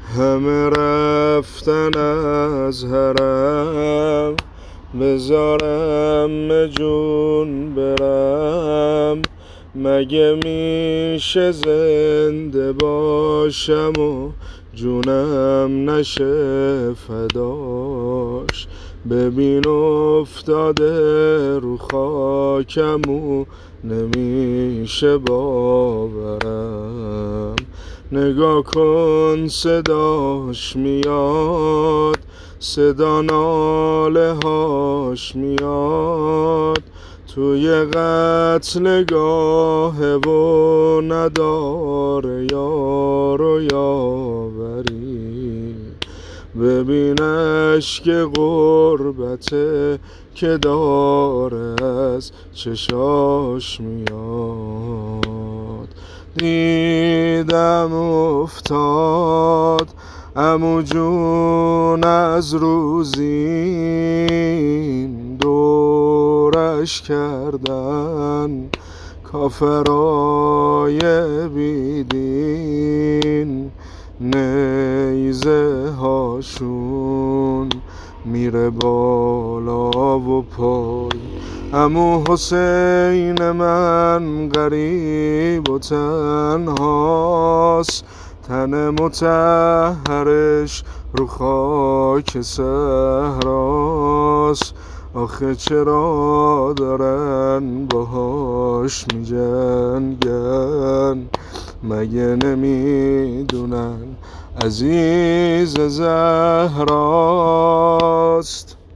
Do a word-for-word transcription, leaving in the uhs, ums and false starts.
همه رفتن از حرم، بذارم جون برم. مگه میشه زنده باشم و جونم نشه فداش؟ ببین افتاده رو خاکم و نمیشه باورم. نگاه کن صداش میاد، صدا ناله هاش میاد توی قتلگاه و نداره یار و یاوری. ببین اشک غربته که داره از چشاش میاد. دیدم افتاد عمو جون از روزین، دورش کردن کافرای بیدین. نیزه هاشون میره بالا و پای. عمو حسین من غریب و تنهاست، تن مطهرش رو خاک صحراست. آخه چرا دارن باهاش میجنگن؟ مگه نمیدونن عزیز زهراست؟